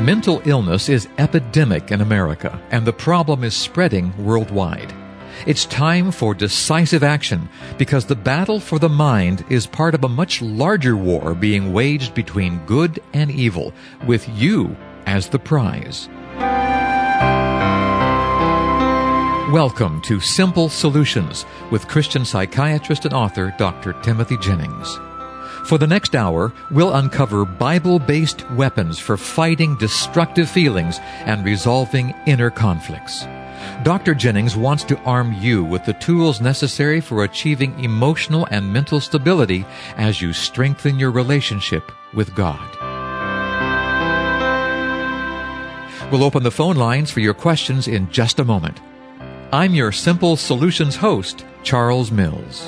Mental illness is epidemic in America, and the problem is spreading worldwide. It's time for decisive action because the battle for the mind is part of a much larger war being waged between good and evil, with you as the prize. Welcome to Simple Solutions with Christian psychiatrist and author Dr. Timothy Jennings. For the next hour, we'll uncover Bible-based weapons for fighting destructive feelings and resolving inner conflicts. Dr. Jennings wants to arm you with the tools necessary for achieving emotional and mental stability as you strengthen your relationship with God. We'll open the phone lines for your questions in just a moment. I'm your Simple Solutions host, Charles Mills.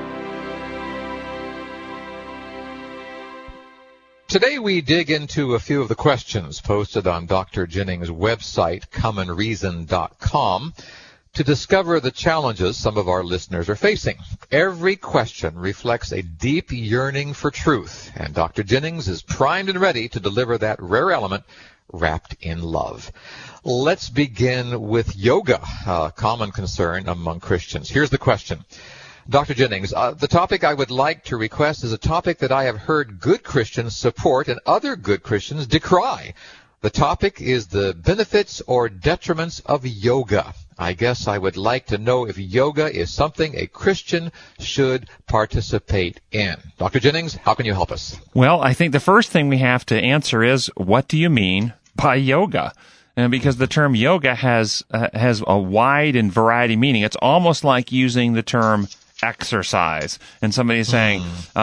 Today we dig into a few of the questions posted on Dr. Jennings' website, commonreason.com, to discover the challenges some of our listeners are facing. Every question reflects a deep yearning for truth, and Dr. Jennings is primed and ready to deliver that rare element wrapped in love. Let's begin with yoga, a common concern among Christians. Here's the question. Dr. Jennings, the topic I would like to request is a topic that I have heard good Christians support and other good Christians decry. The topic is the benefits or detriments of yoga. I guess I would like to know if yoga is something a Christian should participate in. Dr. Jennings, how can you help us? Well, I think the first thing we have to answer is, what do you mean by yoga? And because the term yoga has a wide and variety meaning. It's almost like using the term exercise. And somebody is saying,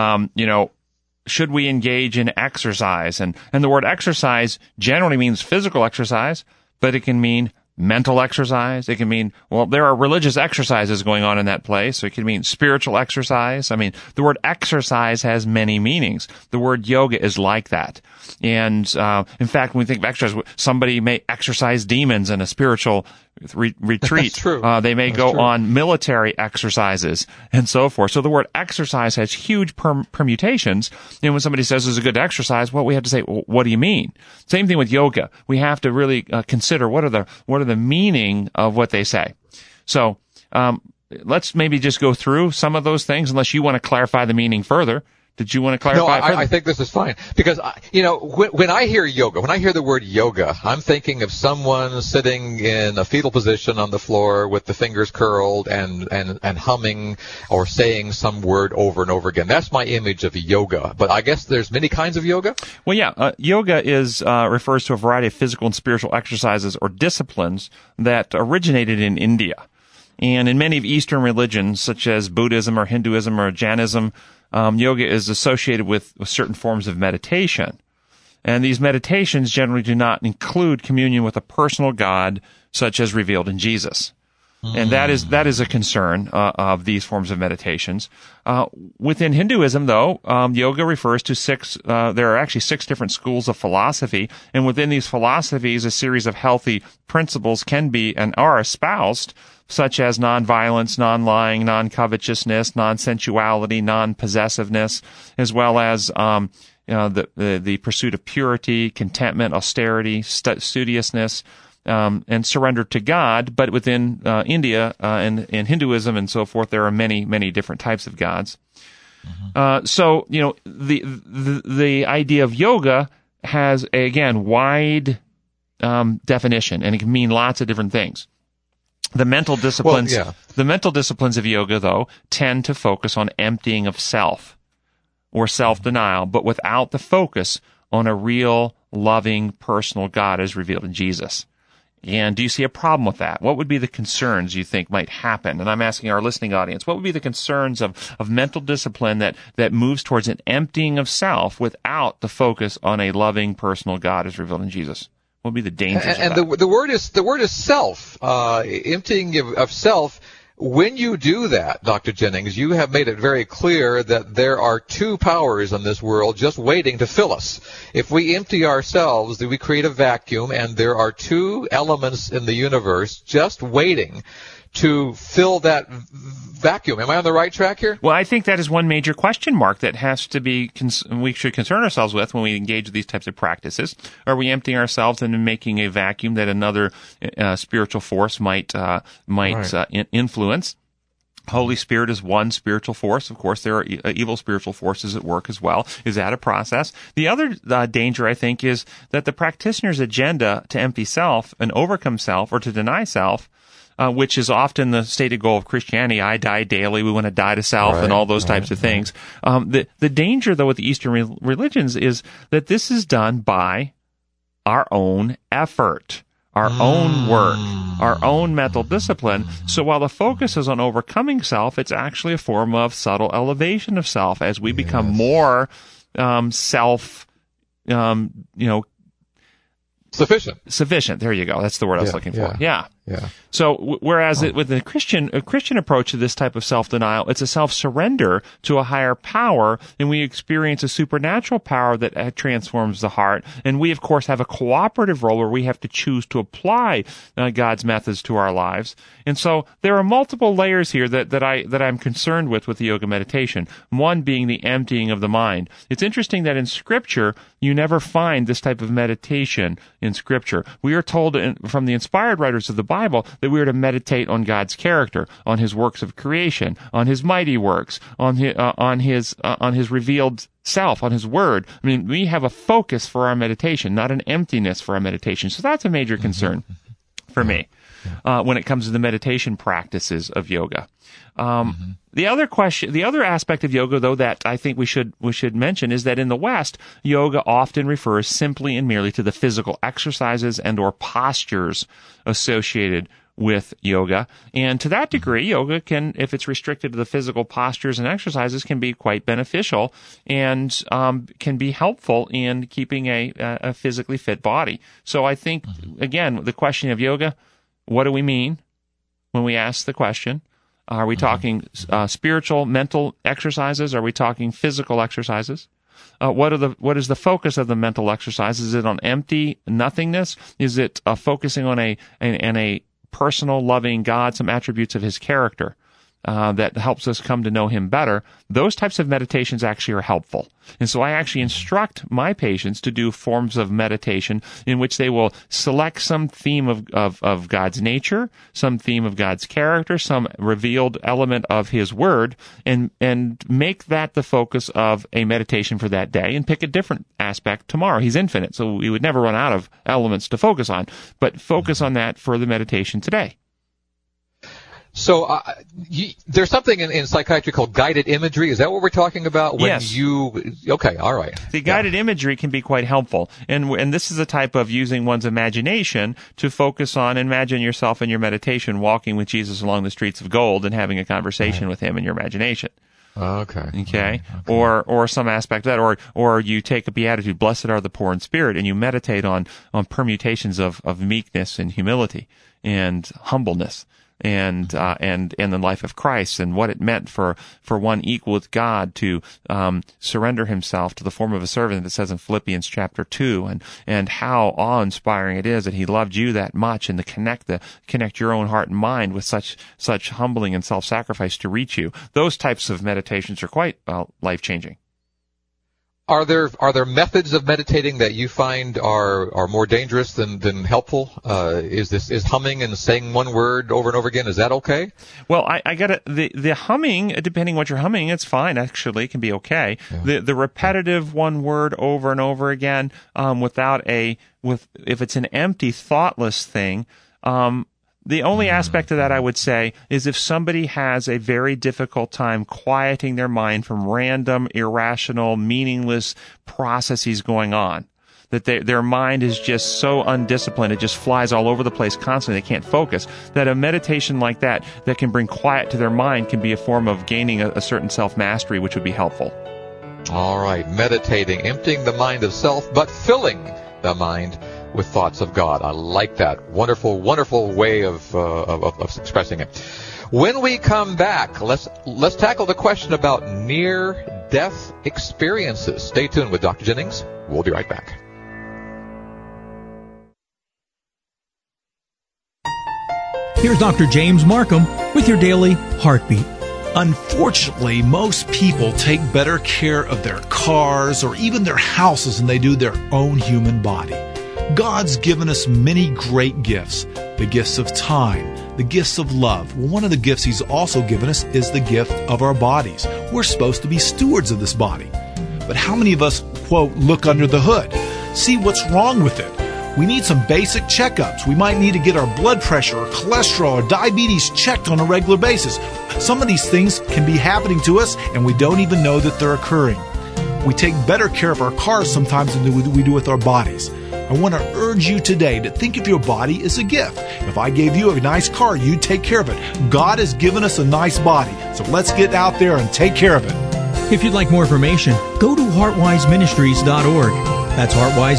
should we engage in exercise? And the word exercise generally means physical exercise, but it can mean mental exercise. It can mean, there are religious exercises going on in that place. So it can mean spiritual exercise. I mean, the word exercise has many meanings. The word yoga is like that. And in fact, when we think of exercise, somebody may exercise demons in a spiritual retreat. That's true. They may go on military exercises and so forth. So the word exercise has huge permutations. And when somebody says it's a good exercise, we have to say, what do you mean? Same thing with yoga. We have to really consider what are the meaning of what they say. So let's maybe just go through some of those things, unless you want to clarify the meaning further. Did you want to clarify? No, I think this is fine. Because, when I hear yoga, when I hear the word yoga, I'm thinking of someone sitting in a fetal position on the floor with the fingers curled and humming or saying some word over and over again. That's my image of yoga. But I guess there's many kinds of yoga? Well, yeah. Yoga refers to a variety of physical and spiritual exercises or disciplines that originated in India. And in many of Eastern religions, such as Buddhism or Hinduism or Jainism, yoga is associated with certain forms of meditation. And these meditations generally do not include communion with a personal God, such as revealed in Jesus. And that is a concern of these forms of meditations. Within Hinduism, though, yoga refers to there are actually 6 different schools of philosophy, and within these philosophies, a series of healthy principles can be and are espoused, such as nonviolence, non-lying, non-covetousness, non-sensuality, non-possessiveness, as well as the pursuit of purity, contentment, austerity, studiousness, and surrender to God. But within India and Hinduism and so forth, there are many, many different types of gods. So the idea of yoga has, again, wide definition, and it can mean lots of different things. The mental disciplines of yoga, though, tend to focus on emptying of self or self-denial, but without the focus on a real, loving, personal God as revealed in Jesus. And do you see a problem with that? What would be the concerns you think might happen? And I'm asking our listening audience, what would be the concerns of mental discipline that moves towards an emptying of self without the focus on a loving, personal God as revealed in Jesus? What would be the dangers of that? And the word is self, emptying of self. When you do that, Dr. Jennings, you have made it very clear that there are 2 powers in this world just waiting to fill us. If we empty ourselves, then we create a vacuum, and there are 2 elements in the universe just waiting to fill that vacuum. Am I on the right track here? Well, I think that is one major question mark that has to be we should concern ourselves with when we engage with these types of practices. Are we emptying ourselves and making a vacuum that another spiritual force might influence? Holy Spirit is one spiritual force. Of course, there are evil spiritual forces at work as well. Is that a process? The other danger, I think, is that the practitioner's agenda to empty self and overcome self or to deny self, which is often the stated goal of Christianity. I die daily. We want to die to self and all those types of things. The danger, though, with the Eastern religions is that this is done by our own effort, our own work, our own mental discipline. So while the focus is on overcoming self, it's actually a form of subtle elevation of self as we become more self, Sufficient. There you go. That's the word I was looking for. Yeah. So whereas with a Christian approach to this type of self-denial, it's a self-surrender to a higher power, and we experience a supernatural power that transforms the heart. And we, of course, have a cooperative role where we have to choose to apply God's methods to our lives. And so there are multiple layers here that I'm concerned with the yoga meditation. One being the emptying of the mind. It's interesting that in Scripture, you never find this type of meditation in Scripture. We are told from the inspired writers of the Bible that we are to meditate on God's character, on His works of creation, on His mighty works, on His revealed self, on His Word. I mean, we have a focus for our meditation, not an emptiness for our meditation. So that's a major concern for me when it comes to the meditation practices of yoga. The other aspect of yoga, though, that I think we should mention is that in the West, yoga often refers simply and merely to the physical exercises and or postures associated with yoga. And to that degree, yoga can, if it's restricted to the physical postures and exercises, can be quite beneficial and can be helpful in keeping a physically fit body. So I think, again, the question of yoga, what do we mean when we ask the question? Are we talking spiritual, mental exercises? Are we talking physical exercises? What is the focus of the mental exercise? Is it on empty nothingness? Is it focusing on a personal, loving God, some attributes of His character that helps us come to know Him better? Those types of meditations actually are helpful. And so I actually instruct my patients to do forms of meditation in which they will select some theme of God's nature, some theme of God's character, some revealed element of His Word, and make that the focus of a meditation for that day, and pick a different aspect tomorrow. He's infinite, so we would never run out of elements to focus on, but focus on that for the meditation today. So there's something in psychiatry called guided imagery. Is that what we're talking about? Yes. Okay, all right. The guided imagery can be quite helpful. And this is a type of using one's imagination to focus on, imagine yourself in your meditation walking with Jesus along the streets of gold and having a conversation with Him in your imagination. Okay. Or some aspect of that, or you take a beatitude, blessed are the poor in spirit, and you meditate on permutations of meekness and humility and humbleness. And the life of Christ, and what it meant for one equal with God to surrender himself to the form of a servant, that says in Philippians chapter 2, and how awe-inspiring it is that He loved you that much, and to connect your own heart and mind with such humbling and self-sacrifice to reach you. Those types of meditations are quite life-changing. Are there methods of meditating that you find are more dangerous than helpful? Is humming and saying one word over and over again, is that okay? Well, I got the humming, depending what you're humming, it's fine. Actually, it can be okay. Yeah. The repetitive one word over and over again, if it's an empty, thoughtless thing. The only aspect of that I would say is if somebody has a very difficult time quieting their mind from random, irrational, meaningless processes going on, that their mind is just so undisciplined, it just flies all over the place constantly, they can't focus, that a meditation like that can bring quiet to their mind can be a form of gaining a certain self-mastery, which would be helpful. All right, meditating, emptying the mind of self, but filling the mind with thoughts of God. I like that. Wonderful, wonderful way of expressing it. When we come back, let's tackle the question about near-death experiences. Stay tuned with Dr. Jennings. We'll be right back. Here's Dr. James Markham with your daily Heartbeat. Unfortunately, most people take better care of their cars or even their houses than they do their own human body. God's given us many great gifts. The gifts of time, the gifts of love. Well, one of the gifts He's also given us is the gift of our bodies. We're supposed to be stewards of this body. But how many of us, quote, look under the hood, see what's wrong with it? We need some basic checkups. We might need to get our blood pressure or cholesterol or diabetes checked on a regular basis. Some of these things can be happening to us and we don't even know that they're occurring. We take better care of our cars sometimes than we do with our bodies. I want to urge you today to think of your body as a gift. If I gave you a nice car, you'd take care of it. God has given us a nice body, so let's get out there and take care of it. If you'd like more information, go to heartwiseministries.org. That's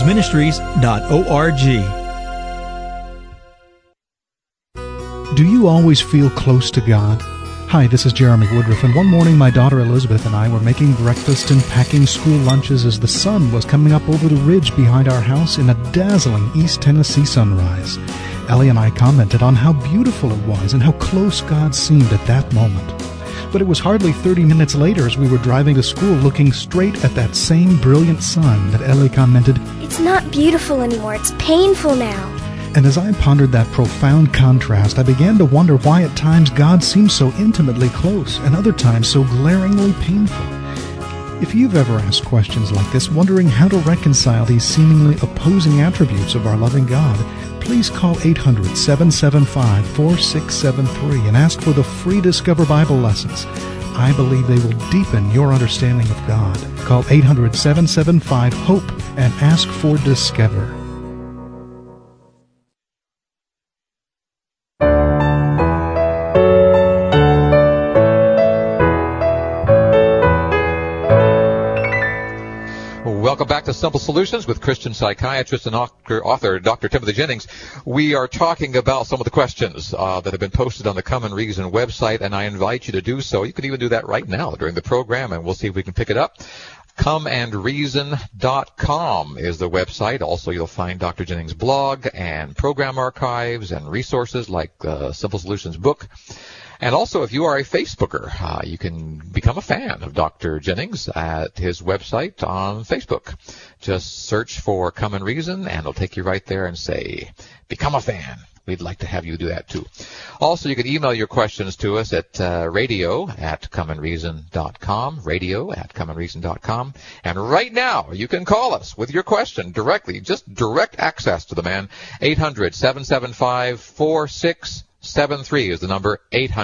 heartwiseministries.org. Do you always feel close to God? Hi, this is Jeremy Woodruff, and one morning my daughter Elizabeth and I were making breakfast and packing school lunches as the sun was coming up over the ridge behind our house in a dazzling East Tennessee sunrise. Ellie and I commented on how beautiful it was and how close God seemed at that moment. But it was hardly 30 minutes later as we were driving to school looking straight at that same brilliant sun that Ellie commented, "It's not beautiful anymore, it's painful now." And as I pondered that profound contrast, I began to wonder why at times God seems so intimately close and other times so glaringly painful. If you've ever asked questions like this, wondering how to reconcile these seemingly opposing attributes of our loving God, please call 800-775-4673 and ask for the free Discover Bible lessons. I believe they will deepen your understanding of God. Call 800-775-HOPE and ask for Discover. Welcome back to Simple Solutions with Christian psychiatrist and author Dr. Timothy Jennings. We are talking about some of the questions that have been posted on the Come and Reason website, and I invite you to do so. You can even do that right now during the program, and we'll see if we can pick it up. comeandreason.com is the website. Also, you'll find Dr. Jennings' blog and program archives and resources like the Simple Solutions book. And also, if you are a Facebooker, you can become a fan of Dr. Jennings at his website on Facebook. Just search for Come and Reason, and it'll take you right there and say, become a fan. We'd like to have you do that, too. Also, you can email your questions to us at radio@comeandreason.com, radio@comeandreason.com. And right now, you can call us with your question directly, just direct access to the man, 800-775-4673 is the number,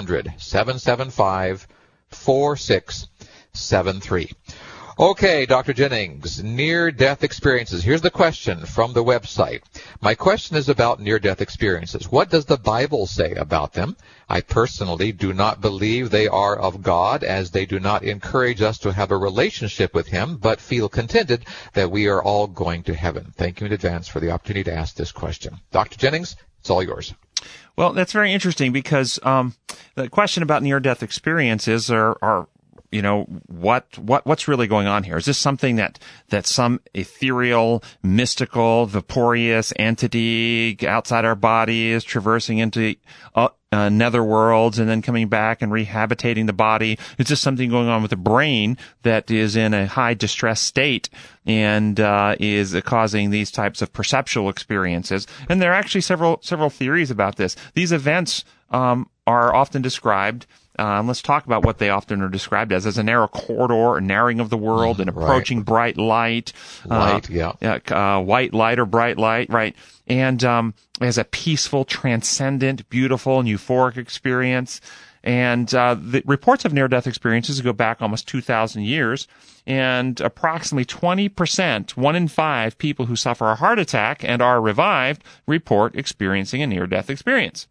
800-775-4673. Okay, Dr. Jennings, near-death experiences. Here's the question from the website. My question is about near-death experiences. What does the Bible say about them? I personally do not believe they are of God, as they do not encourage us to have a relationship with Him, but feel contented that we are all going to heaven. Thank you in advance for the opportunity to ask this question. Dr. Jennings, it's all yours. Well, that's very interesting because the question about near-death experiences are what's really going on here? Is this something that some ethereal, mystical, vaporous entity outside our body is traversing into nether worlds and then coming back and rehabitating the body? Is this something going on with the brain that is in a high distress state and is causing these types of perceptual experiences? And there are actually several theories about this. These events are often described. Let's talk about what they often are described as a narrow corridor, a narrowing of the world, an approaching bright light. White light or bright light, right. And as a peaceful, transcendent, beautiful, and euphoric experience. And the reports of near-death experiences go back almost 2,000 years. And approximately 20%, 1 in 5 people who suffer a heart attack and are revived report experiencing a near-death experience.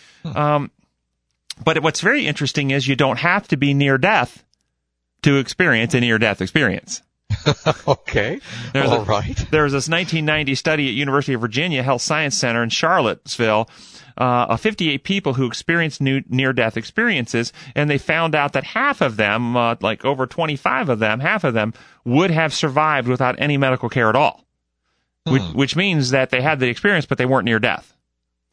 But what's very interesting is you don't have to be near death to experience a near-death experience. Okay. All right. There was this 1990 study at University of Virginia Health Science Center in Charlottesville of 58 people who experienced near-death experiences, and they found out that half of them, like over 25 of them, half of them would have survived without any medical care at all, which means that they had the experience, but they weren't near death.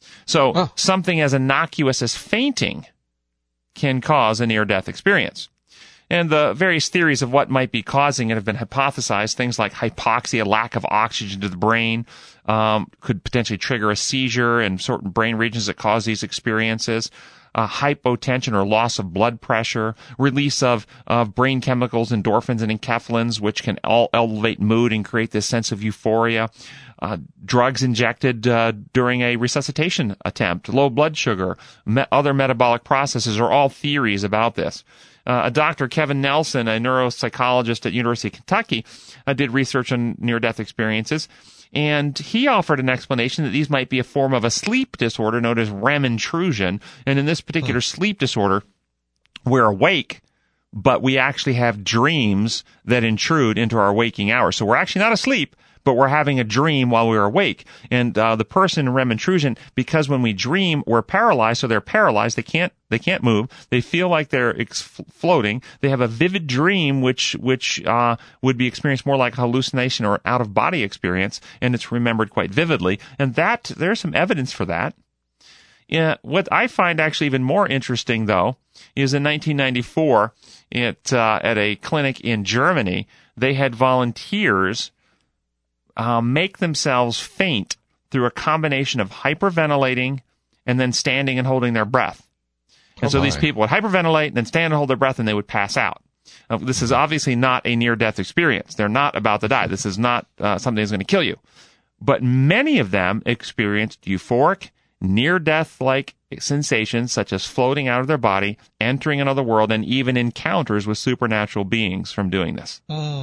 So something as innocuous as fainting can cause a near-death experience. And the various theories of what might be causing it have been hypothesized. Things like hypoxia, lack of oxygen to the brain, could potentially trigger a seizure in certain brain regions that cause these experiences. Hypotension or loss of blood pressure, release of brain chemicals, endorphins and enkephalins, which can all elevate mood and create this sense of euphoria. Drugs injected during a resuscitation attempt, low blood sugar, other metabolic processes are all theories about this. Dr. Kevin Nelson, a neuropsychologist at University of Kentucky, did research on near-death experiences, and he offered an explanation that these might be a form of a sleep disorder known as REM intrusion. And in this particular sleep disorder, we're awake, but we actually have dreams that intrude into our waking hours. So we're actually not asleep, but we're having a dream while we're awake. And the person in REM intrusion, because when we dream, we're paralyzed, so they're paralyzed. They can't move. They feel like they're floating. They have a vivid dream, which would be experienced more like a hallucination or out-of-body experience, and it's remembered quite vividly. And there's some evidence for that. Yeah, what I find actually even more interesting, though, is in 1994, at a clinic in Germany, they had volunteers make themselves faint through a combination of hyperventilating and then standing and holding their breath. And so these people would hyperventilate and then stand and hold their breath, and they would pass out. This is obviously not a near-death experience. They're not about to die. This is not something that's going to kill you. But many of them experienced euphoric, near-death-like sensations such as floating out of their body, entering another world, and even encounters with supernatural beings from doing this.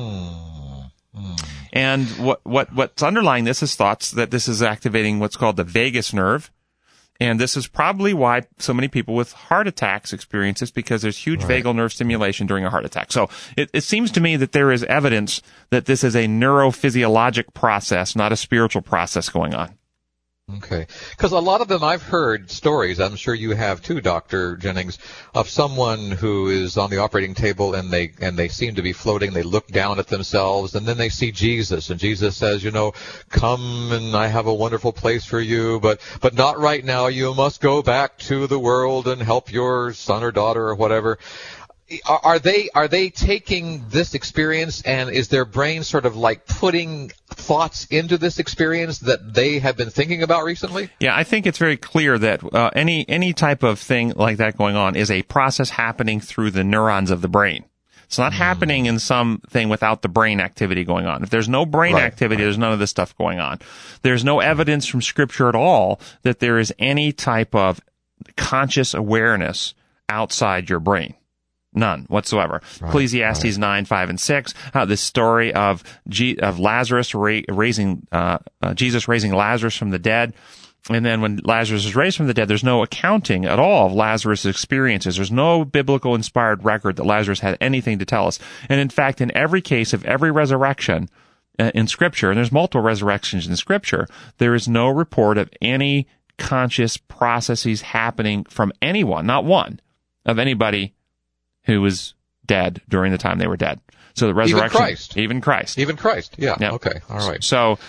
And what's underlying this is thoughts that this is activating what's called the vagus nerve. And this is probably why so many people with heart attacks experience this, because there's huge vagal nerve stimulation during a heart attack. So it seems to me that there is evidence that this is a neurophysiologic process, not a spiritual process going on. Okay. Because a lot of them, I've heard stories, I'm sure you have too, Dr. Jennings, of someone who is on the operating table and they seem to be floating. They look down at themselves and then they see Jesus, and Jesus says, come and I have a wonderful place for you, but not right now. You must go back to the world and help your son or daughter or whatever. Are they taking this experience, and is their brain sort of like putting thoughts into this experience that they have been thinking about recently? Yeah, I think it's very clear that any type of thing like that going on is a process happening through the neurons of the brain. It's not happening in something without the brain activity going on. If there's no brain activity, there's none of this stuff going on. There's no evidence from Scripture at all that there is any type of conscious awareness outside your brain. None whatsoever. Ecclesiastes 9, 5, and 6. This story of Lazarus raising Jesus raising Lazarus from the dead. And then when Lazarus is raised from the dead, there's no accounting at all of Lazarus' experiences. There's no biblical inspired record that Lazarus had anything to tell us. And in fact, in every case of every resurrection in Scripture, and there's multiple resurrections in Scripture, there is no report of any conscious processes happening from anyone, not one, of anybody who was dead during the time they were dead. So the resurrection, even Christ, yeah. Yep. Okay, all right.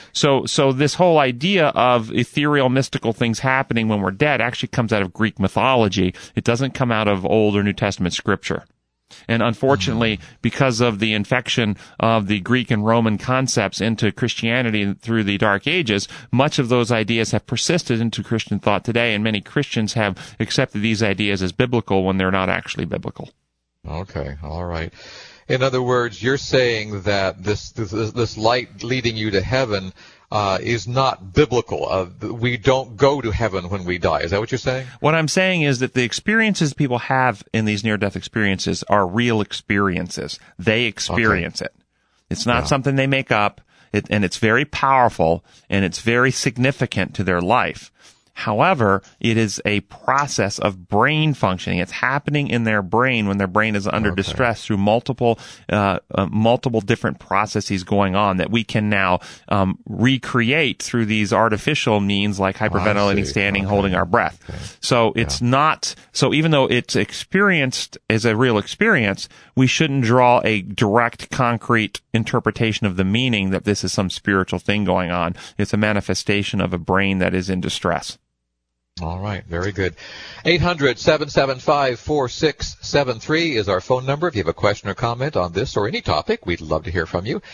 So this whole idea of ethereal, mystical things happening when we're dead actually comes out of Greek mythology. It doesn't come out of Old or New Testament Scripture. And unfortunately, because of the infection of the Greek and Roman concepts into Christianity through the Dark Ages, much of those ideas have persisted into Christian thought today, and many Christians have accepted these ideas as biblical when they're not actually biblical. Okay, all right. In other words, you're saying that this light leading you to heaven is not biblical. We don't go to heaven when we die. Is that what you're saying? What I'm saying is that the experiences people have in these near-death experiences are real experiences. They experience it. It's not something they make up, and it's very powerful, and it's very significant to their life. However, it is a process of brain functioning. It's happening in their brain when their brain is under distress through multiple different processes going on that we can now recreate through these artificial means like hyperventilating, standing, holding our breath. So it's not, so even though it's experienced as a real experience, we shouldn't draw a direct, concrete interpretation of the meaning that this is some spiritual thing going on. It's a manifestation of a brain that is in distress. All right, very good. 800-775-4673 is our phone number. If you have a question or comment on this or any topic, we'd love to hear from you.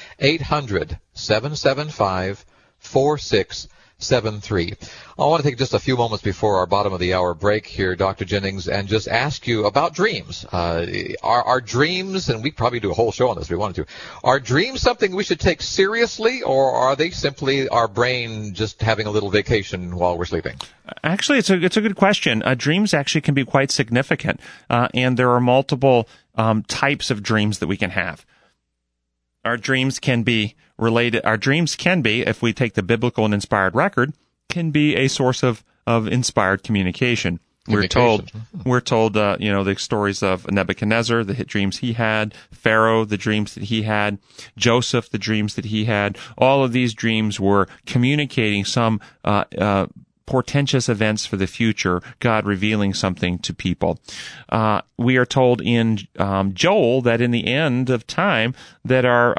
800-775-4673. I want to take just a few moments before our bottom of the hour break here, Dr. Jennings, and just ask you about dreams. Are dreams, and we probably do a whole show on this if we wanted to, are dreams something we should take seriously, or are they simply our brain just having a little vacation while we're sleeping? Actually, it's a good question. Dreams actually can be quite significant, and there are multiple types of dreams that we can have. Our dreams can be related. Our dreams can be, if we take the biblical and inspired record, can be a source of inspired communication. We're told, the stories of Nebuchadnezzar, the dreams he had, Pharaoh, the dreams that he had, Joseph, the dreams that he had. All of these dreams were communicating some portentous events for the future, God revealing something to people. We are told in Joel that in the end of time that our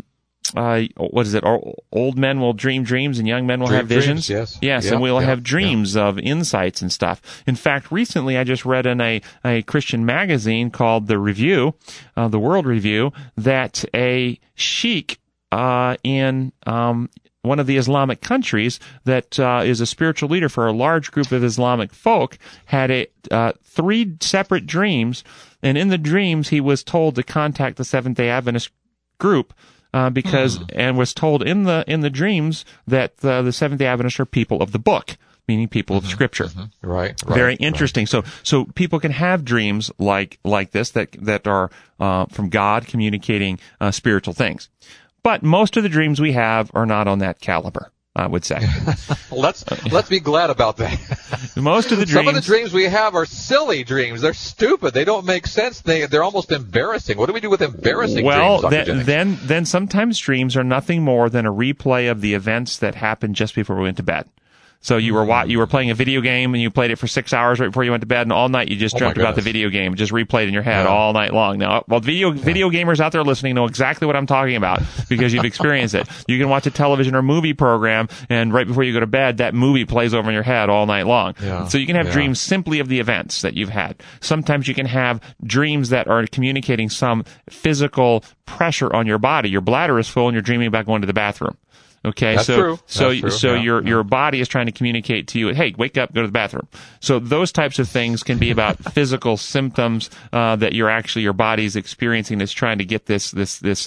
old men will dream dreams and young men will have visions. Yes, and we'll have dreams of insights and stuff. In fact, recently I just read in a Christian magazine called The Review, the World Review, that a sheikh in one of the Islamic countries that is a spiritual leader for a large group of Islamic folk had 3 separate dreams, and in the dreams he was told to contact the Seventh-day Adventist group and was told in the dreams that the Seventh-day Adventists are people of the book, meaning people of Scripture. Right. Very interesting. Right. So people can have dreams like this that are from God communicating spiritual things. But most of the dreams we have are not on that caliber, I would say. Let's be glad about that. Most of the dreams. Some of the dreams we have are silly dreams. They're stupid. They don't make sense. They're almost embarrassing. What do we do with embarrassing dreams, Dr. Jennings? Then sometimes dreams are nothing more than a replay of the events that happened just before we went to bed. So you were playing a video game and you played it for 6 hours right before you went to bed, and all night you just dreamt about the video game, just replayed in your head all night long. Now, video gamers out there listening know exactly what I'm talking about because you've experienced it. You can watch a television or movie program, and right before you go to bed, that movie plays over in your head all night long. Yeah. So you can have dreams simply of the events that you've had. Sometimes you can have dreams that are communicating some physical pressure on your body. Your bladder is full and you're dreaming about going to the bathroom. Okay, That's true. Your body is trying to communicate to you, hey, wake up, go to the bathroom. So those types of things can be about physical symptoms that your body's experiencing that's trying to get this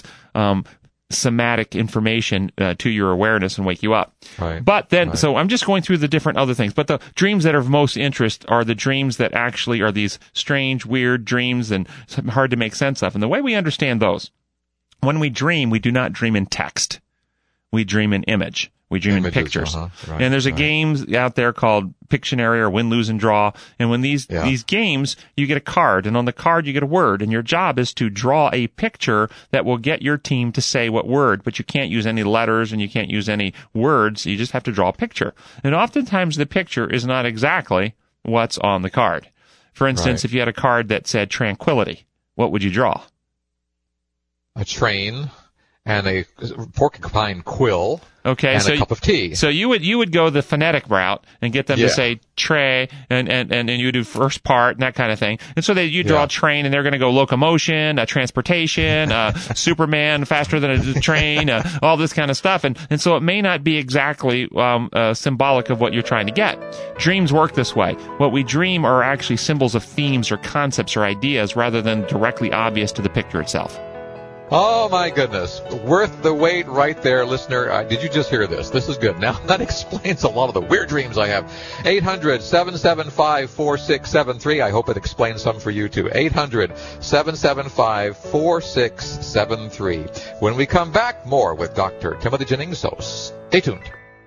somatic information to your awareness and wake you up. Right. But then, so I'm just going through the different other things. But the dreams that are of most interest are the dreams that actually are these strange, weird dreams and hard to make sense of. And the way we understand those, when we dream, we do not dream in text. We dream in image. We dream in pictures. Right, and there's a game out there called Pictionary or Win, Lose, and Draw. And when these games, you get a card, and on the card you get a word, and your job is to draw a picture that will get your team to say what word, but you can't use any letters and you can't use any words. You just have to draw a picture. And oftentimes the picture is not exactly what's on the card. For instance, if you had a card that said tranquility, what would you draw? A train and a porcupine quill. Okay, and a cup of tea. So you would go the phonetic route and get them to say tray and you do first part and that kind of thing. And so you draw a train and they're going to go locomotion, transportation, Superman faster than a train, all this kind of stuff. And so it may not be exactly symbolic of what you're trying to get. Dreams work this way. What we dream are actually symbols of themes or concepts or ideas rather than directly obvious to the picture itself. Oh, my goodness. Worth the wait right there, listener. Did you just hear this? This is good. Now, that explains a lot of the weird dreams I have. 800-775-4673. I hope it explains some for you, too. 800-775-4673. When we come back, more with Dr. Timothy Jennings. So stay tuned.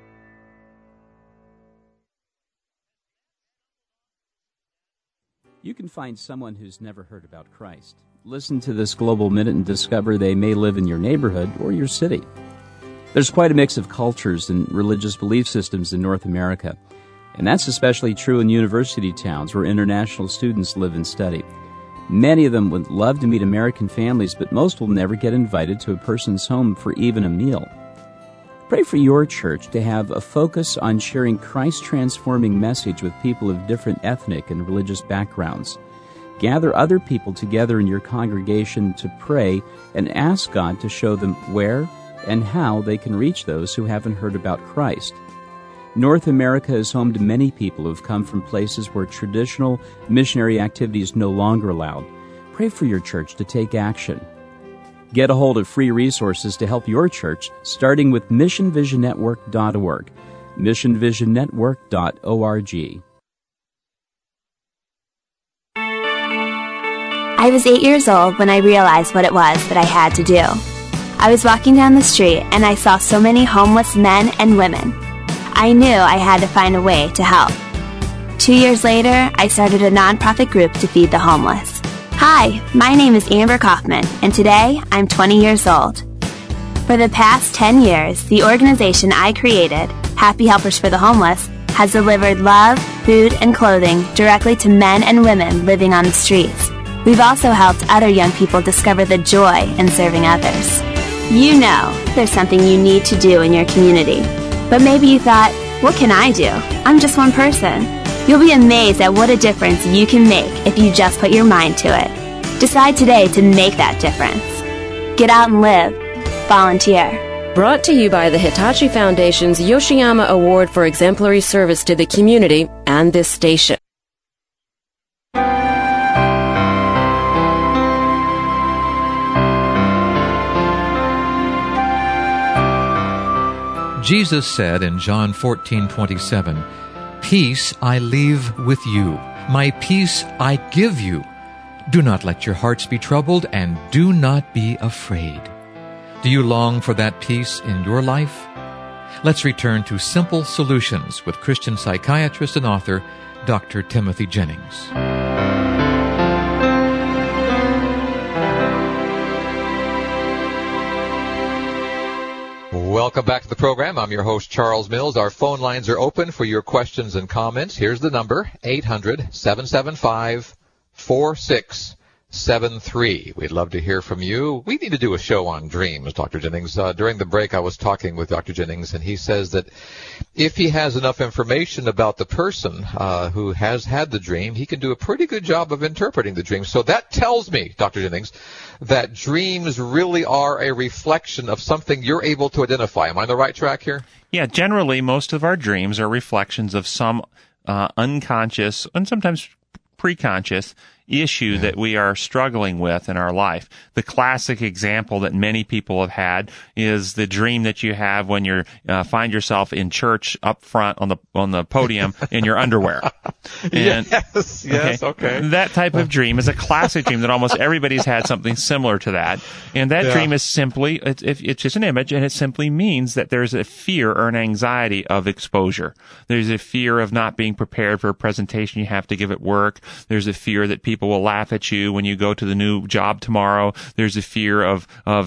You can find someone who's never heard about Christ. Listen to this Global Minute and discover they may live in your neighborhood or your city. There's quite a mix of cultures and religious belief systems in North America, and that's especially true in university towns where international students live and study. Many of them would love to meet American families, but most will never get invited to a person's home for even a meal. Pray for your church to have a focus on sharing Christ's transforming message with people of different ethnic and religious backgrounds. Gather other people together in your congregation to pray and ask God to show them where and how they can reach those who haven't heard about Christ. North America is home to many people who have come from places where traditional missionary activity is no longer allowed. Pray for your church to take action. Get a hold of free resources to help your church, starting with missionvisionnetwork.org. missionvisionnetwork.org. I was 8 years old when I realized what it was that I had to do. I was walking down the street and I saw so many homeless men and women. I knew I had to find a way to help. 2 years later, I started a nonprofit group to feed the homeless. Hi, my name is Amber Kaufman, and today I'm 20 years old. For the past 10 years, the organization I created, Happy Helpers for the Homeless, has delivered love, food, and clothing directly to men and women living on the streets. We've also helped other young people discover the joy in serving others. You know there's something you need to do in your community. But maybe you thought, what can I do? I'm just one person. You'll be amazed at what a difference you can make if you just put your mind to it. Decide today to make that difference. Get out and live. Volunteer. Brought to you by the Hitachi Foundation's Yoshiyama Award for Exemplary Service to the Community and this station. Jesus said in John 14:27, "Peace I leave with you. My peace I give you. Do not let your hearts be troubled, and do not be afraid." Do you long for that peace in your life? Let's return to Simple Solutions with Christian psychiatrist and author Dr. Timothy Jennings. Welcome back to the program. I'm your host, Charles Mills. Our phone lines are open for your questions and comments. Here's the number, 800-775-4673. We'd love to hear from you. We need to do a show on dreams, Dr. Jennings. During the break, I was talking with Dr. Jennings, and he says that if he has enough information about the person who has had the dream, he can do a pretty good job of interpreting the dream. So that tells me, Dr. Jennings, that dreams really are a reflection of something you're able to identify. Am I on the right track here? Yeah, generally, most of our dreams are reflections of some unconscious and sometimes preconscious issue that we are struggling with in our life. The classic example that many people have had is the dream that you have when you find yourself in church up front on the podium in your underwear. And, yes, okay. That type of dream is a classic dream that almost everybody's had something similar to that. And that dream is simply, it's just an image, and it simply means that there's a fear or an anxiety of exposure. There's a fear of not being prepared for a presentation you have to give at work. There's a fear that people will laugh at you when you go to the new job tomorrow. There's a fear of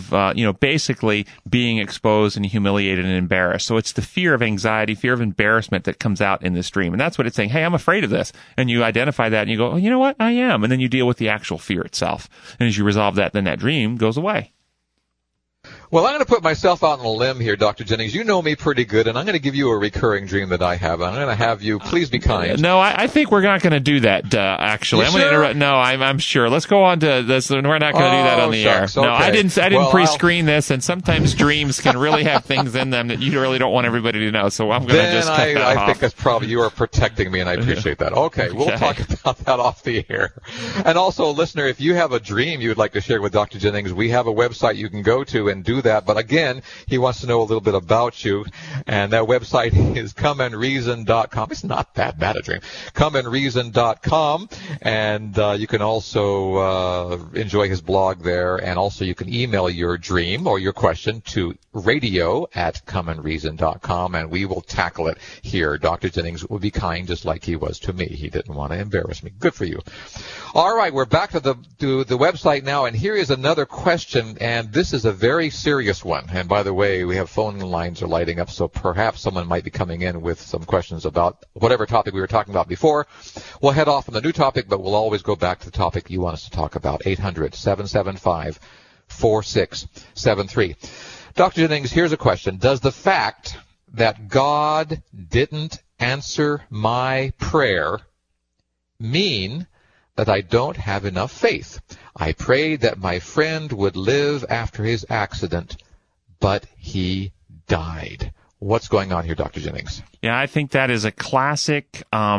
basically being exposed and humiliated and embarrassed. So it's the fear of anxiety, fear of embarrassment that comes out in this dream. And that's what it's saying. Hey, I'm afraid of this. And you identify that and you go, oh, you know what? I am. And then you deal with the actual fear itself. And as you resolve that, then that dream goes away. Well, I'm going to put myself out on a limb here, Dr. Jennings. You know me pretty good, and I'm going to give you a recurring dream that I have. I'm going to have you, please be kind. No, I think we're not going to do that, actually. I'm going to interrupt. No, I'm sure. Let's go on to this. We're not going to do that on the air. Okay. No, I didn't pre-screen this, and sometimes dreams can really have things in them that you really don't want everybody to know, so I'm going to just cut that off. I think that's probably, you are protecting me, and I appreciate that. Okay, we'll talk about that off the air. And also, listener, if you have a dream you would like to share with Dr. Jennings, we have a website you can go to and do that. But again, he wants to know a little bit about you, and that website is comeandreason.com. It's not that bad a dream. Comeandreason.com, and you can also enjoy his blog there, and also you can email your dream or your question to radio@comeandreason.com, and we will tackle it here. Dr. Jennings will be kind just like he was to me. He didn't want to embarrass me. Good for you. All right, we're back to the website now, and here is another question, and this is a very serious one. And by the way, we have phone lines are lighting up, so perhaps someone might be coming in with some questions about whatever topic we were talking about before. We'll head off on the new topic, but we'll always go back to the topic you want us to talk about. 800-775-4673. Dr. Jennings, here's a question. Does the fact that God didn't answer my prayer mean that I don't have enough faith? I prayed that my friend would live after his accident, but he died. What's going on here, Dr. Jennings? Yeah, I think that is a classic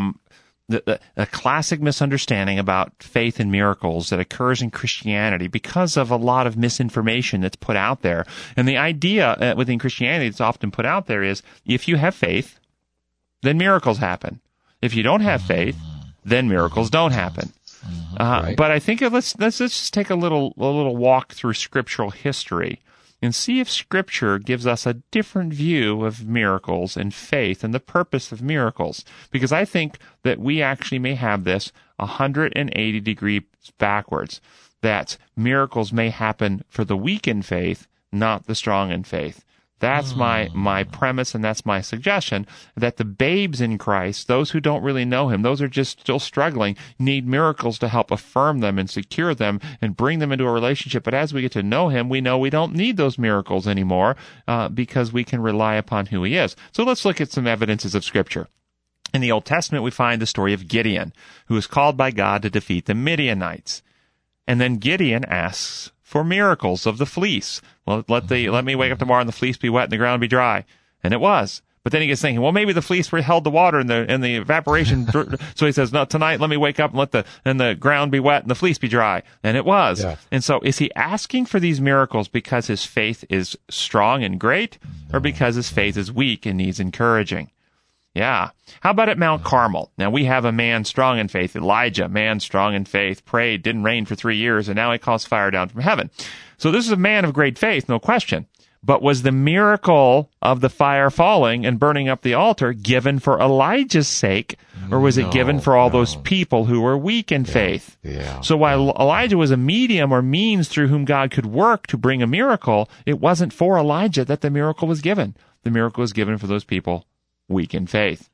a classic misunderstanding about faith and miracles that occurs in Christianity because of a lot of misinformation that's put out there. And the idea within Christianity that's often put out there is if you have faith, then miracles happen. If you don't have faith, then miracles don't happen. Right. But I think let's just take a little walk through scriptural history and see if Scripture gives us a different view of miracles and faith and the purpose of miracles. Because I think that we actually may have this 180 degrees backwards, that miracles may happen for the weak in faith, not the strong in faith. That's my premise, and that's my suggestion, that the babes in Christ, those who don't really know Him, those who are just still struggling, need miracles to help affirm them and secure them and bring them into a relationship. But as we get to know Him, we know we don't need those miracles anymore because we can rely upon who He is. So let's look at some evidences of Scripture. In the Old Testament, we find the story of Gideon, who was called by God to defeat the Midianites. And then Gideon asks for miracles of the fleece. Well, let me wake up tomorrow and the fleece be wet and the ground be dry. And it was. But then he gets thinking, well, maybe the fleece held the water and the evaporation. So he says, no, tonight let me wake up and the ground be wet and the fleece be dry. And it was. Yeah. And so is he asking for these miracles because his faith is strong and great, or because his faith is weak and needs encouraging? Yeah. How about at Mount Carmel? Now, we have a man strong in faith, Elijah, man strong in faith, prayed, didn't rain for 3 years, and now he calls fire down from heaven. So this is a man of great faith, no question. But was the miracle of the fire falling and burning up the altar given for Elijah's sake, or was it given for all those people who were weak in faith? Yeah. So while Elijah was a medium or means through whom God could work to bring a miracle, it wasn't for Elijah that the miracle was given. The miracle was given for those people weak in faith.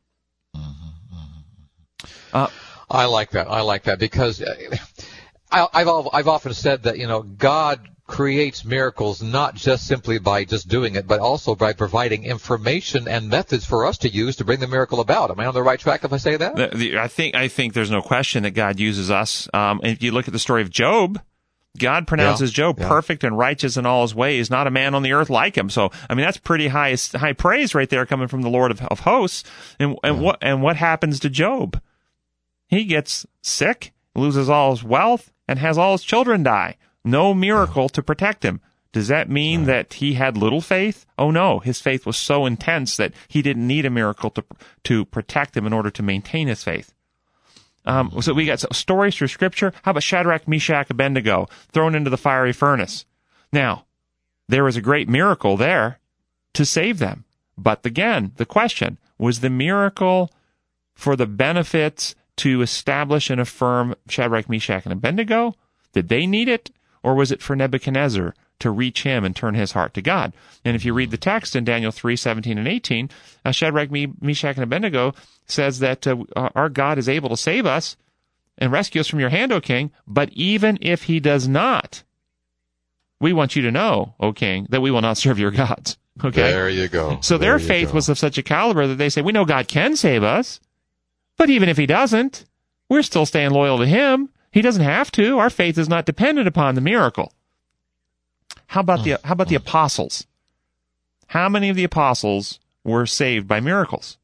I like that because I've often said that, God creates miracles not just simply by just doing it, but also by providing information and methods for us to use to bring the miracle about. Am I on the right track if I say that? I think there's no question that God uses us. If you look at the story of Job, God pronounces Job perfect and righteous in all his ways, not a man on the earth like him. So, that's pretty high praise right there coming from the Lord of hosts. And what happens to Job? He gets sick, loses all his wealth, and has all his children die. No miracle to protect him. Does that mean that he had little faith? Oh no, his faith was so intense that he didn't need a miracle to protect him in order to maintain his faith. So we got stories through Scripture. How about Shadrach, Meshach, Abednego thrown into the fiery furnace? Now, there was a great miracle there to save them. But again, the question, was the miracle for the benefits to establish and affirm Shadrach, Meshach, and Abednego? Did they need it? Or was it for Nebuchadnezzar to reach him and turn his heart to God? And if you read the text in Daniel 3:17 and 18, Shadrach, Meshach, and Abednego says that our God is able to save us and rescue us from your hand, O king, but even if he does not, we want you to know, O king, that we will not serve your gods. Okay? There you go. So their faith was of such a caliber that they say, we know God can save us, but even if he doesn't, we're still staying loyal to him. He doesn't have to. Our faith is not dependent upon the miracle. How about the apostles? How many of the apostles were saved by miracles?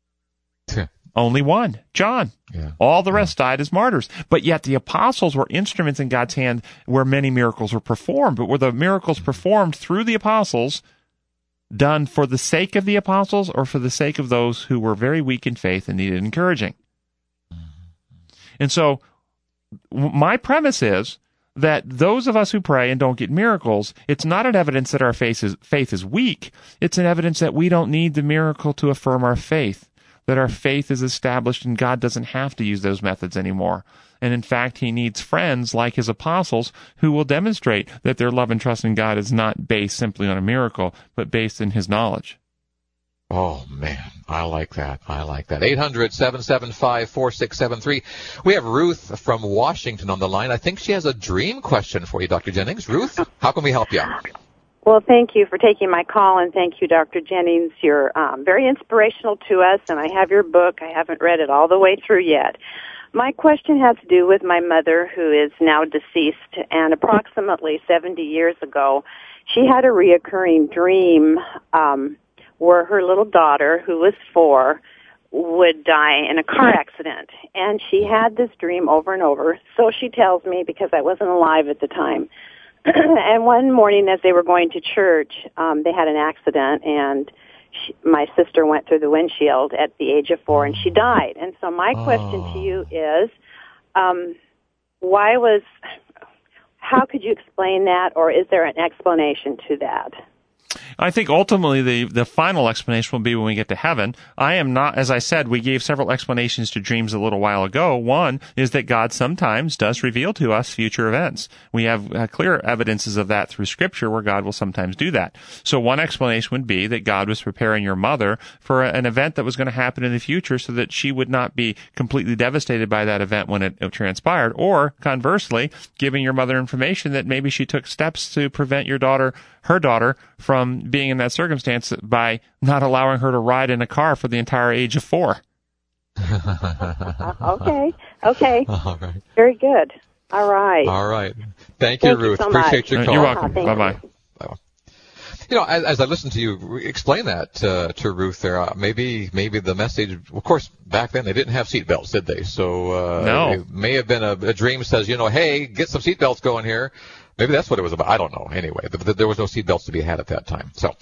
Only one, John. Yeah. All the rest died as martyrs. But yet the apostles were instruments in God's hand where many miracles were performed. But were the miracles performed through the apostles done for the sake of the apostles or for the sake of those who were very weak in faith and needed encouraging? And so my premise is that those of us who pray and don't get miracles, it's not an evidence that our faith is weak. It's an evidence that we don't need the miracle to affirm our faith, that our faith is established and God doesn't have to use those methods anymore. And in fact, he needs friends like his apostles who will demonstrate that their love and trust in God is not based simply on a miracle, but based in his knowledge. Oh, man, I like that. 800-775-4673. We have Ruth from Washington on the line. I think she has a dream question for you, Dr. Jennings. Ruth, how can we help you? Well, thank you for taking my call, and thank you, Dr. Jennings. You're very inspirational to us, and I have your book. I haven't read it all the way through yet. My question has to do with my mother, who is now deceased, and approximately 70 years ago, she had a reoccurring dream where her little daughter, who was 4, would die in a car accident. And she had this dream over and over, so she tells me, because I wasn't alive at the time. And one morning as they were going to church, they had an accident, and my sister went through the windshield at the age of 4, and she died. And so my question to you is, how could you explain that, or is there an explanation to that? I think ultimately the final explanation will be when we get to heaven. I am not, as I said, we gave several explanations to dreams a little while ago. One is that God sometimes does reveal to us future events. We have clear evidences of that through Scripture where God will sometimes do that. So one explanation would be that God was preparing your mother for an event that was going to happen in the future so that she would not be completely devastated by that event when it transpired. Or conversely, giving your mother information that maybe she took steps to prevent her daughter from being in that circumstance by not allowing her to ride in a car for the entire age of 4. Okay. All right. Very good. All right. All right. Thank you, Ruth. So appreciate your call. You're welcome. Thank Bye-bye. you. You know, as I listened to you explain that to Ruth there, maybe the message, of course, back then they didn't have seatbelts, did they? So no. It may have been a dream says, hey, get some seatbelts going here. Maybe that's what it was about. I don't know. Anyway, there was no seatbelts to be had at that time. So,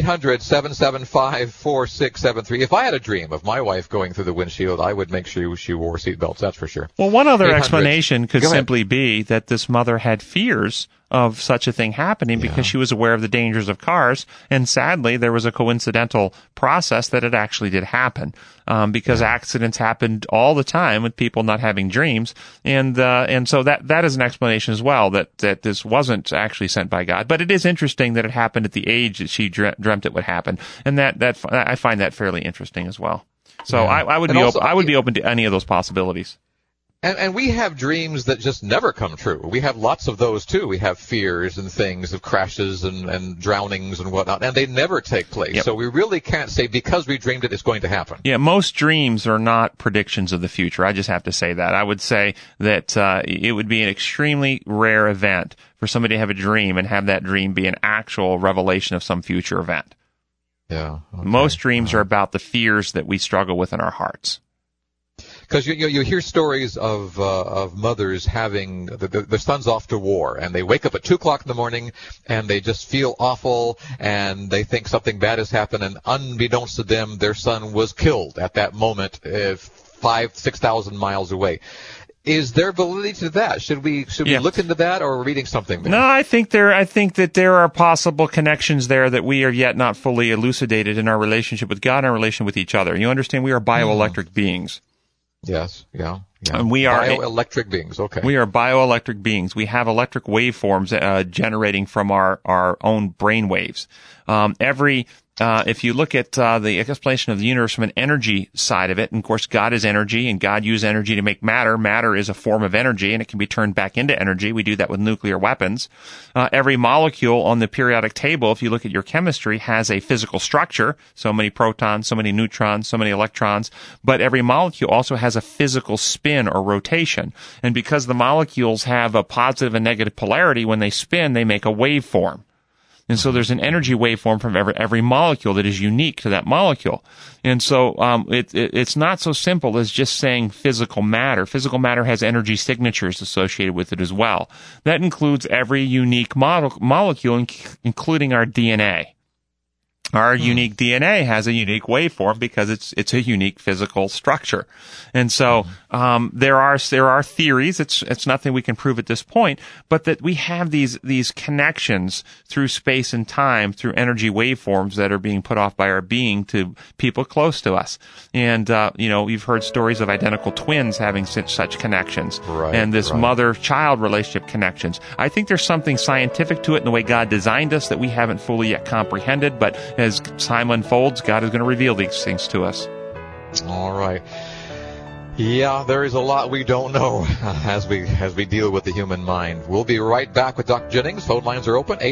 800-775-4673. If I had a dream of my wife going through the windshield, I would make sure she wore seatbelts. That's for sure. Well, one other explanation could simply be that this mother had fears of such a thing happening because she was aware of the dangers of cars, and sadly there was a coincidental process that it actually did happen, because accidents happened all the time with people not having dreams, and so that is an explanation as well, that this wasn't actually sent by God. But it is interesting that it happened at the age that she dreamt it would happen, and that I find that fairly interesting as well. So I would be open to any of those possibilities. And we have dreams that just never come true. We have lots of those, too. We have fears and things of crashes and drownings and whatnot, and they never take place. Yep. So we really can't say because we dreamed it, it's going to happen. Yeah, most dreams are not predictions of the future. I just have to say that. I would say that it would be an extremely rare event for somebody to have a dream and have that dream be an actual revelation of some future event. Yeah. Okay. Most dreams are about the fears that we struggle with in our hearts. Because you hear stories of mothers having their sons off to war, and they wake up at 2:00 in the morning, and they just feel awful, and they think something bad has happened, and unbeknownst to them, their son was killed at that moment, 5,000-6,000 miles away. Is there validity to that? Should we look into that, or are we reading something there? No, I think that there are possible connections there that we are yet not fully elucidated in our relationship with God and our relation with each other. You understand, we are bioelectric beings. Yes, yeah. And we are bioelectric beings. Okay. We are bioelectric beings. We have electric waveforms generating from our own brain waves. If you look at the explanation of the universe from an energy side of it, and of course God is energy, and God used energy to make matter. Matter is a form of energy, and it can be turned back into energy. We do that with nuclear weapons. Every molecule on the periodic table, if you look at your chemistry, has a physical structure. So many protons, so many neutrons, so many electrons. But every molecule also has a physical spin or rotation. And because the molecules have a positive and negative polarity, when they spin, they make a waveform. And so there's an energy waveform from every molecule that is unique to that molecule. And so it's not so simple as just saying physical matter. Physical matter has energy signatures associated with it as well. That includes every unique molecule, including our DNA. Our unique DNA has a unique waveform because it's a unique physical structure. And so there are theories, it's nothing we can prove at this point, but that we have these connections through space and time, through energy waveforms that are being put off by our being to people close to us. And you've heard stories of identical twins having such connections. Right, and this mother-child relationship connections. I think there's something scientific to it in the way God designed us that we haven't fully yet comprehended, but as time unfolds, God is going to reveal these things to us. All right. Yeah, there is a lot we don't know as we deal with the human mind. We'll be right back with Dr. Jennings. Phone lines are open,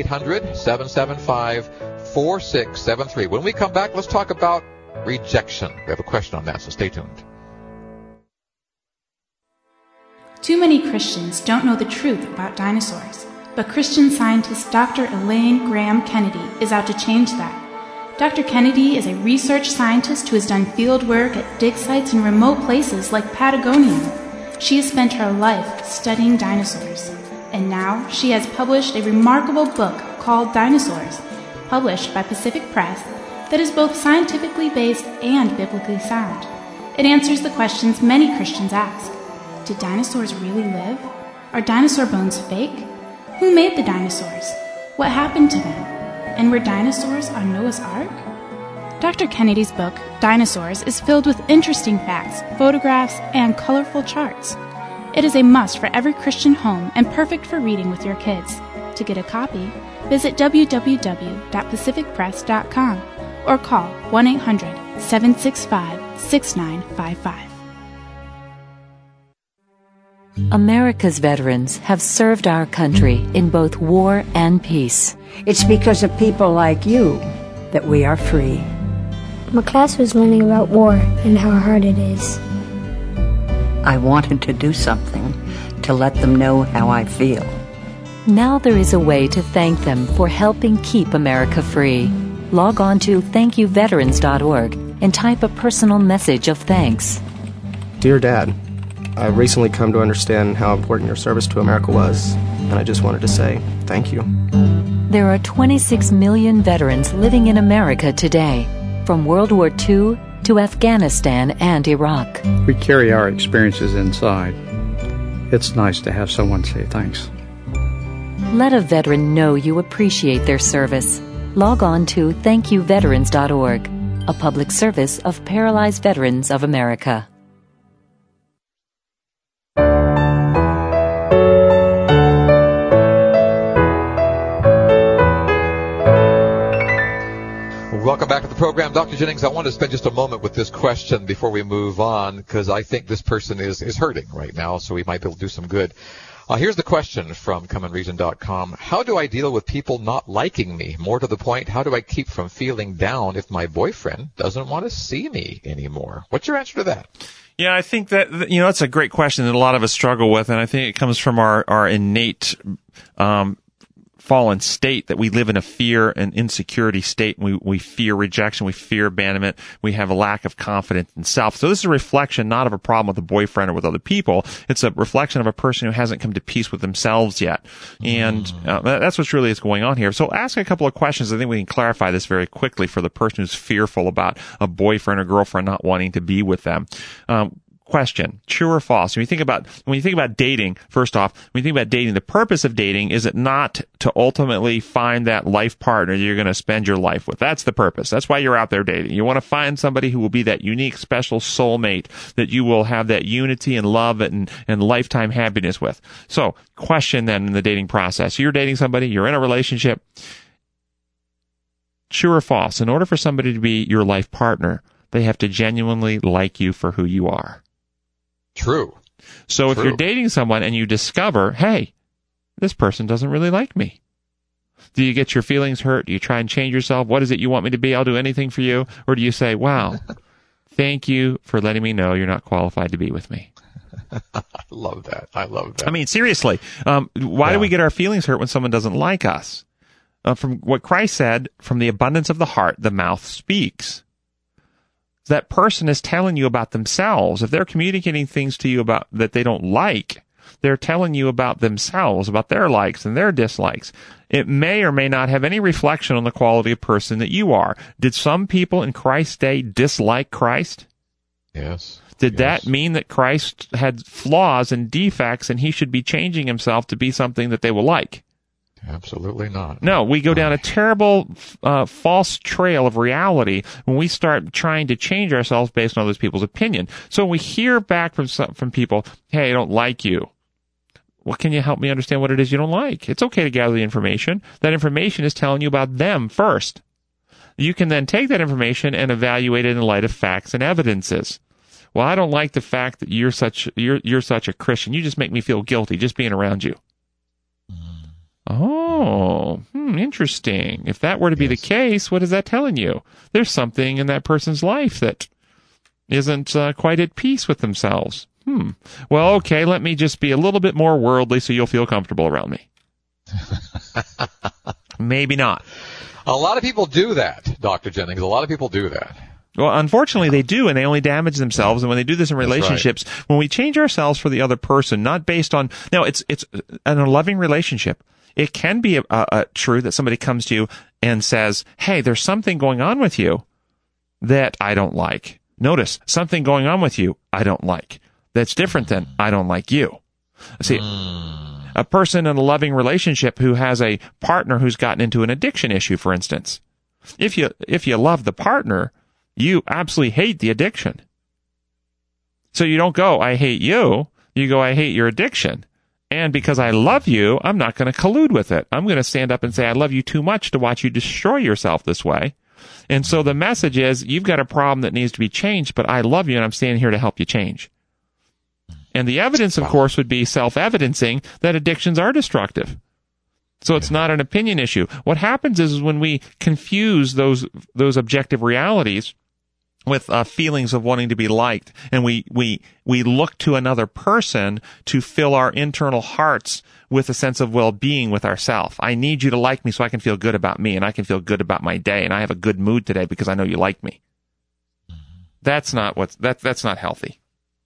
800-775-4673. When we come back, let's talk about rejection. We have a question on that, so stay tuned. Too many Christians don't know the truth about dinosaurs, but Christian scientist Dr. Elaine Graham Kennedy is out to change that. Dr. Kennedy is a research scientist who has done field work at dig sites in remote places like Patagonia. She has spent her life studying dinosaurs, and now she has published a remarkable book called Dinosaurs, published by Pacific Press, that is both scientifically based and biblically sound. It answers the questions many Christians ask. Did dinosaurs really live? Are dinosaur bones fake? Who made the dinosaurs? What happened to them? And were dinosaurs on Noah's Ark? Dr. Kennedy's book, Dinosaurs, is filled with interesting facts, photographs, and colorful charts. It is a must for every Christian home and perfect for reading with your kids. To get a copy, visit www.pacificpress.com or call 1-800-765-6955. America's veterans have served our country in both war and peace. It's because of people like you that we are free. My class was learning about war and how hard it is. I wanted to do something to let them know how I feel. Now there is a way to thank them for helping keep America free. Log on to thankyouveterans.org and type a personal message of thanks. Dear Dad, I've recently come to understand how important your service to America was, and I just wanted to say thank you. There are 26 million veterans living in America today, from World War II to Afghanistan and Iraq. We carry our experiences inside. It's nice to have someone say thanks. Let a veteran know you appreciate their service. Log on to thankyouveterans.org, a public service of Paralyzed Veterans of America. Welcome back to the program. Dr. Jennings, I want to spend just a moment with this question before we move on, because I think this person is hurting right now, so we might be able to do some good. Here's the question from CommonReason.com. How do I deal with people not liking me? More to the point, how do I keep from feeling down if my boyfriend doesn't want to see me anymore? What's your answer to that? Yeah, I think that, that's a great question that a lot of us struggle with, and I think it comes from our innate fallen state that we live in a fear and insecurity state. We fear rejection. We fear abandonment. We have a lack of confidence in self. So this is a reflection not of a problem with a boyfriend or with other people. It's a reflection of a person who hasn't come to peace with themselves yet. And that's what's really is going on here. So ask a couple of questions. I think we can clarify this very quickly for the person who's fearful about a boyfriend or girlfriend not wanting to be with them. Question, true or false? When you think about dating, first off, when you think about dating, the purpose of dating is it not to ultimately find that life partner that you're going to spend your life with. That's the purpose. That's why you're out there dating. You want to find somebody who will be that unique, special soulmate that you will have that unity and love and lifetime happiness with. So, question then in the dating process. You're dating somebody, you're in a relationship. True or false? In order for somebody to be your life partner, they have to genuinely like you for who you are. True. So if you're dating someone and you discover, hey, this person doesn't really like me, do you get your feelings hurt? Do you try and change yourself? What is it you want me to be? I'll do anything for you. Or do you say, wow, thank you for letting me know you're not qualified to be with me? I love that. I mean, seriously, why do we get our feelings hurt when someone doesn't like us? From what Christ said, from the abundance of the heart, the mouth speaks. That person is telling you about themselves. If they're communicating things to you about that they don't like, they're telling you about themselves, about their likes and their dislikes. It may or may not have any reflection on the quality of person that you are. Did some people in Christ's day dislike Christ? Yes. Did that mean that Christ had flaws and defects and he should be changing himself to be something that they will like? Absolutely not. No, we go down a terrible false trail of reality when we start trying to change ourselves based on other people's opinion. So when we hear back from people, hey, I don't like you. Well, can you help me understand what it is you don't like? It's okay to gather the information. That information is telling you about them first. You can then take that information and evaluate it in light of facts and evidences. Well, I don't like the fact that you're such a Christian. You just make me feel guilty just being around you. Oh, interesting. If that were to be the case, what is that telling you? There's something in that person's life that isn't quite at peace with themselves. Well, okay, let me just be a little bit more worldly so you'll feel comfortable around me. Maybe not. A lot of people do that, Dr. Jennings. A lot of people do that. Well, unfortunately, they do, and they only damage themselves. And when they do this in relationships, when we change ourselves for the other person, not based on it's in a loving relationship. It can be true that somebody comes to you and says, "Hey, there's something going on with you that I don't like." Notice, something going on with you I don't like. That's different than I don't like you. See, a person in a loving relationship who has a partner who's gotten into an addiction issue, for instance, if you love the partner, you absolutely hate the addiction. So you don't go, "I hate you." You go, "I hate your addiction. And because I love you, I'm not going to collude with it. I'm going to stand up and say, I love you too much to watch you destroy yourself this way." And so the message is, you've got a problem that needs to be changed, but I love you and I'm standing here to help you change. And the evidence, of course, would be self-evidencing that addictions are destructive. So it's not an opinion issue. What happens is when we confuse those objective realities with feelings of wanting to be liked, and we look to another person to fill our internal hearts with a sense of well-being with ourselves. I need you to like me so I can feel good about me, and I can feel good about my day, and I have a good mood today because I know you like me. That's not that's not healthy.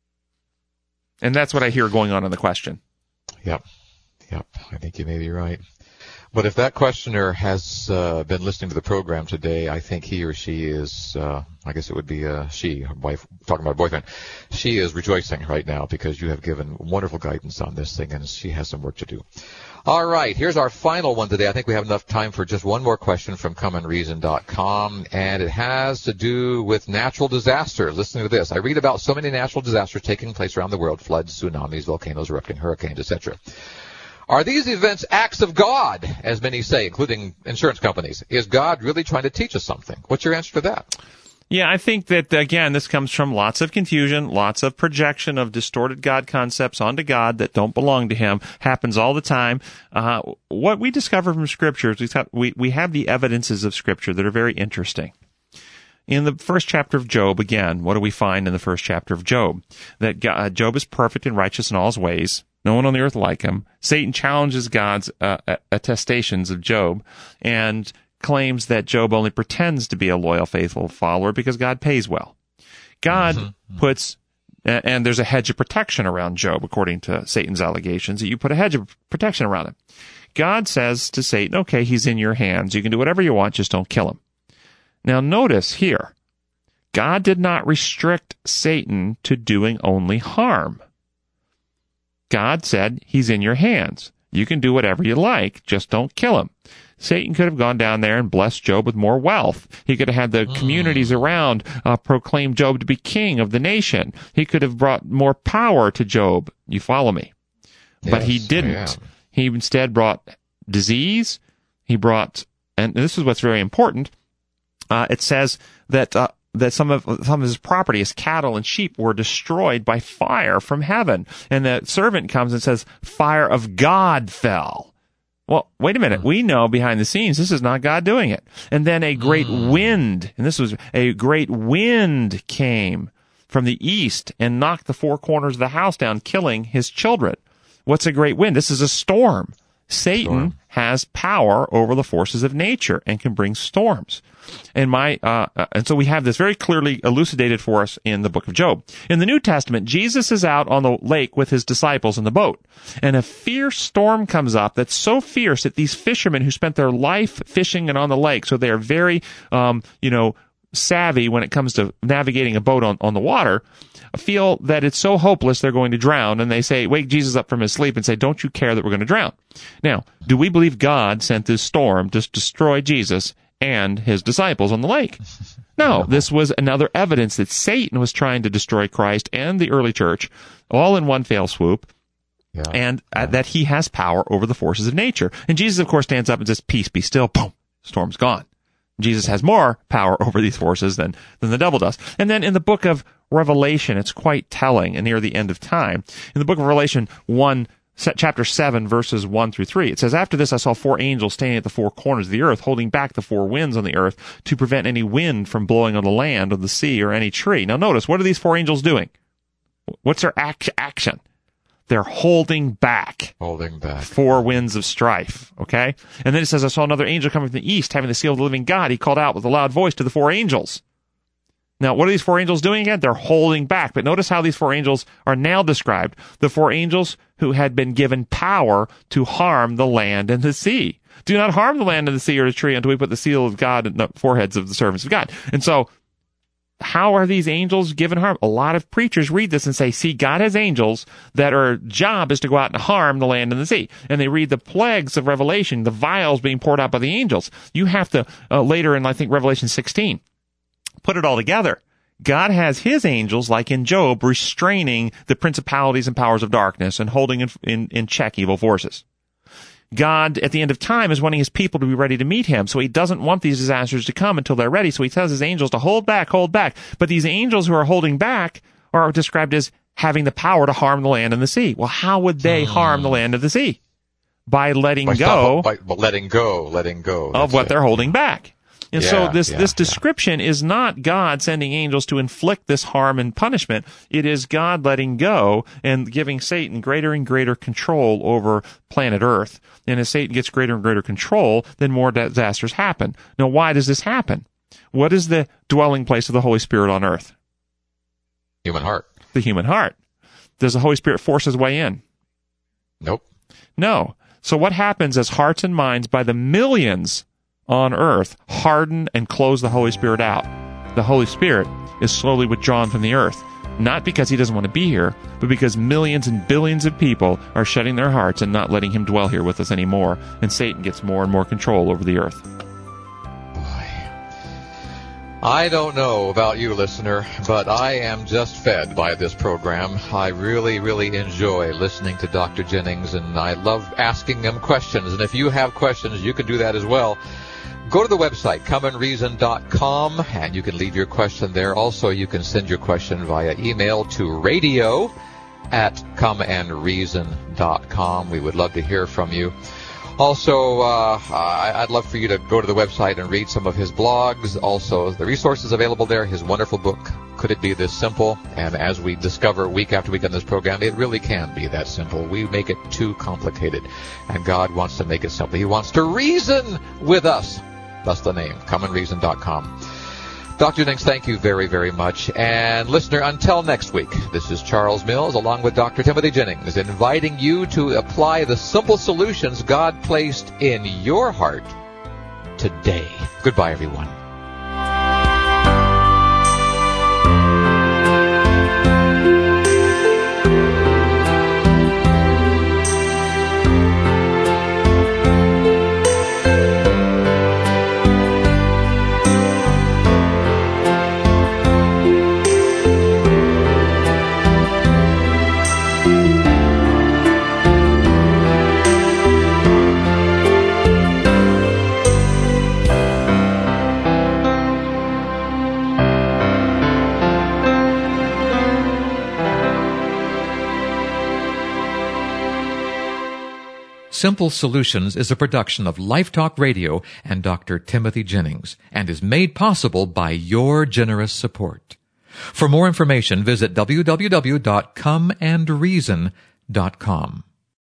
And that's what I hear going on in the question. Yep. I think you may be right. But if that questioner has been listening to the program today, I think he or she is, I guess it would be she, her wife, talking about a boyfriend. She is rejoicing right now because you have given wonderful guidance on this thing, and she has some work to do. All right, here's our final one today. I think we have enough time for just one more question from ComeAndReason.com, and it has to do with natural disasters. Listen to this. I read about so many natural disasters taking place around the world: floods, tsunamis, volcanoes erupting, hurricanes, etc. Are these events acts of God, as many say, including insurance companies? Is God really trying to teach us something? What's your answer to that? Yeah, I think that, again, this comes from lots of confusion, lots of projection of distorted God concepts onto God that don't belong to Him. Happens all the time. What we discover from Scripture is we have the evidences of Scripture that are very interesting. In the first chapter of Job, again, what do we find in the first chapter of Job? That Job is perfect and righteous in all his ways. No one on the earth like him. Satan challenges God's attestations of Job and claims that Job only pretends to be a loyal, faithful follower because God pays well. God puts, and there's a hedge of protection around Job, according to Satan's allegations, that you put a hedge of protection around him. God says to Satan, okay, he's in your hands. You can do whatever you want, just don't kill him. Now notice here, God did not restrict Satan to doing only harm. God said, he's in your hands. You can do whatever you like, just don't kill him. Satan could have gone down there and blessed Job with more wealth. He could have had the communities around proclaim Job to be king of the nation. He could have brought more power to Job. You follow me? Yes, but he didn't. He instead brought disease. He brought, and this is what's very important, it says that some of his property, his cattle and sheep, were destroyed by fire from heaven. And the servant comes and says, fire of God fell. Well, wait a minute. We know behind the scenes this is not God doing it. And then a great wind, and this was a great wind, came from the east and knocked the four corners of the house down, killing his children. What's a great wind? This is a storm. Satan has power over the forces of nature and can bring storms. And so we have this very clearly elucidated for us in the book of Job. In the New Testament, Jesus is out on the lake with his disciples in the boat, and a fierce storm comes up that's so fierce that these fishermen who spent their life fishing and on the lake, so they are very, savvy when it comes to navigating a boat on the water, feel that it's so hopeless they're going to drown, and they say, wake Jesus up from his sleep and say, don't you care that we're going to drown? Now, do we believe God sent this storm to destroy Jesus and his disciples on the lake? No, this was another evidence that Satan was trying to destroy Christ and the early church all in one fell swoop, and that he has power over the forces of nature. And Jesus, of course, stands up and says, peace, be still. Boom, storm's gone. Jesus has more power over these forces than the devil does. And then in the book of Revelation, it's quite telling and near the end of time. In the book of Revelation 1, chapter 7, verses 1 through 3, it says, "After this I saw 4 angels standing at the 4 corners of the earth, holding back the 4 winds on the earth to prevent any wind from blowing on the land, or the sea, or any tree." Now notice, what are these 4 angels doing? What's their action? They're holding back. 4 winds of strife, okay? And then it says, "I saw another angel coming from the east, having the seal of the living God. He called out with a loud voice to the 4 angels." Now, what are these 4 angels doing again? They're holding back. But notice how these 4 angels are now described. The 4 angels who had been given power to harm the land and the sea. "Do not harm the land and the sea or the tree until we put the seal of God in the foreheads of the servants of God." And so, how are these angels given harm? A lot of preachers read this and say, see, God has angels that our job is to go out and harm the land and the sea. And they read the plagues of Revelation, the vials being poured out by the angels. You have to, later in, I think, Revelation 16, put it all together. God has his angels, like in Job, restraining the principalities and powers of darkness and holding in check evil forces. God, at the end of time, is wanting his people to be ready to meet him. So he doesn't want these disasters to come until they're ready. So he tells his angels to hold back, hold back. But these angels who are holding back are described as having the power to harm the land and the sea. Well, how would they harm the land and the sea? By letting go of what they're holding back. And so this description is not God sending angels to inflict this harm and punishment. It is God letting go and giving Satan greater and greater control over planet Earth. And as Satan gets greater and greater control, then more disasters happen. Now, why does this happen? What is the dwelling place of the Holy Spirit on earth? Human heart. The human heart. Does the Holy Spirit force his way in? Nope. No. So what happens as hearts and minds by the millions on earth harden and close the Holy Spirit out? The Holy Spirit is slowly withdrawn from the earth, not because he doesn't want to be here, but because millions and billions of people are shutting their hearts and not letting him dwell here with us anymore, and Satan gets more and more control over the earth. I don't know about you, listener, but I am just fed by this program. I really, really enjoy listening to Dr. Jennings, and I love asking him questions. And if you have questions, you can do that as well. Go to the website, comeandreason.com, and you can leave your question there. Also, you can send your question via email to radio@comeandreason.com. We would love to hear from you. Also, I'd love for you to go to the website and read some of his blogs. Also, the resources available there, his wonderful book, Could It Be This Simple? And as we discover week after week on this program, it really can be that simple. We make it too complicated, and God wants to make it simple. He wants to reason with us. That's the name, comeandreason.com. Dr. Jennings, thank you very, very much. And listener, until next week, this is Charles Mills along with Dr. Timothy Jennings, inviting you to apply the simple solutions God placed in your heart today. Goodbye, everyone. Simple Solutions is a production of Life Talk Radio and Dr. Timothy Jennings, and is made possible by your generous support. For more information, visit www.comeandreason.com.